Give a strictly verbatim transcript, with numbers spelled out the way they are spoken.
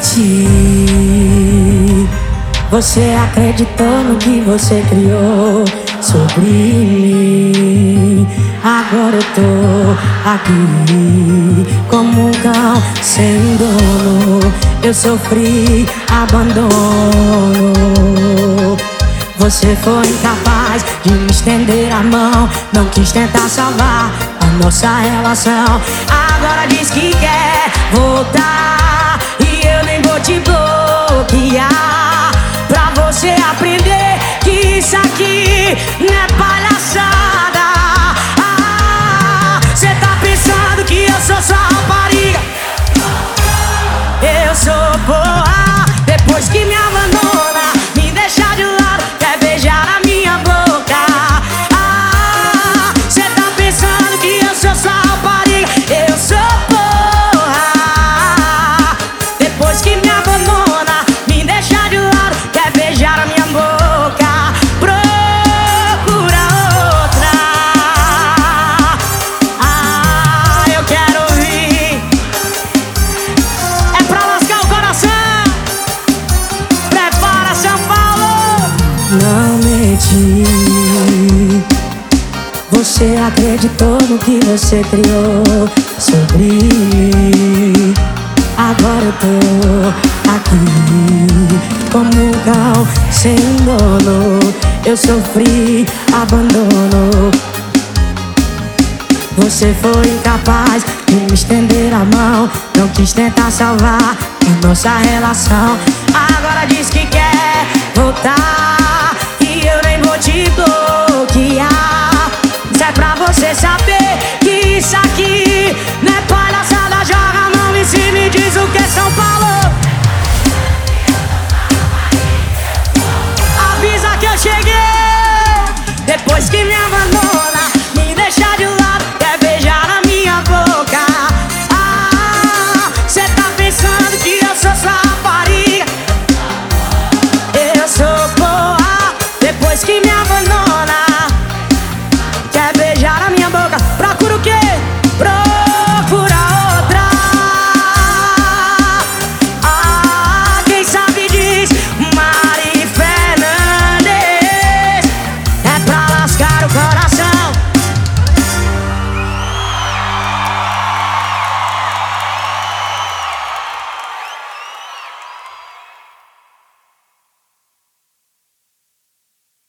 menti. Você acreditou no que você criou sobre mim. Agora eu tô aqui como um cão sem dono. Eu sofri abandono. Você foi incapaz de me estender a mão, não quis tentar salvar a nossa relação. Agora diz que quer voltar e eu nem vou te bloquear, pra você aprender que isso aqui não é palhaçada. Ah, cê tá pensando que eu sou sua rapariga? Eu sou boa. Depois que me abandona, me deixa de lado, quer beijar a minha boca. Ah, cê tá pensando que eu sou sua rapariga? Eu sou boa. Depois que me abandona, me deixa de lado, quer beijar a minha boca. Procura outra. Ah, eu quero ouvir. É pra lascar o coração. Prepara, São Paulo. Não menti. Você acreditou no que você criou sobre mim. Agora eu tô aqui como um cão sem dono. Eu sofri abandono. Você foi incapaz de me estender a mão, não quis tentar salvar a nossa relação. Agora diz que quer voltar e eu nem vou te bloquear. Isso é pra você saber